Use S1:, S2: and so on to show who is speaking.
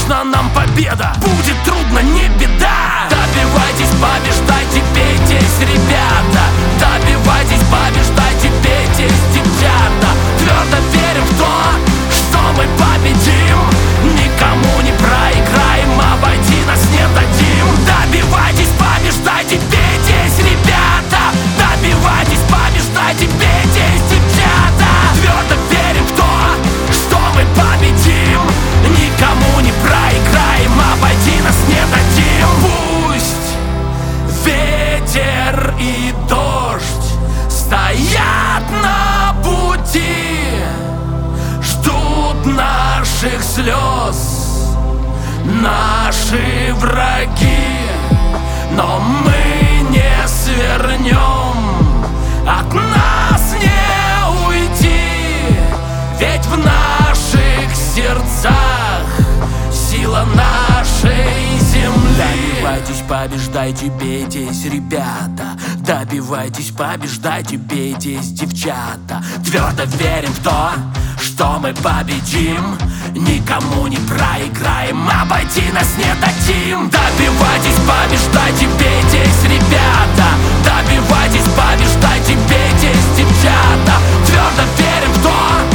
S1: нужна нам победа. Будет трудно, не беда. Добивайтесь, побеждайте, бейтесь, ребята. Добивайтесь, побеждайте, бейтесь, девчата. Твердо верим в то, что мы победим. Никому не проиграем, обойти нас не дадим. Добивайтесь, побеждайте, бейтесь, ребята. Добивайтесь, побеждайте, бейтесь, девчата. Твердо верим в то, что мы победим. Никому не проиграем, обойти нас не дадим. Пусть ветер и дождь стоят на пути, ждут наших слез наши враги, но мы не свернем, от нас не уйти, ведь в наших сердцах сила нашей земли. Добивайтесь, побеждайте, бейтесь, ребята. Добивайтесь, побеждайте, бейтесь, девчата. Твердо верим в то, что мы победим. Никому не проиграем, обойти нас не дадим. Добивайтесь, побеждайте, бейтесь, ребята. Добивайтесь, побеждайте, бейтесь, девчата. Твердо верим в то,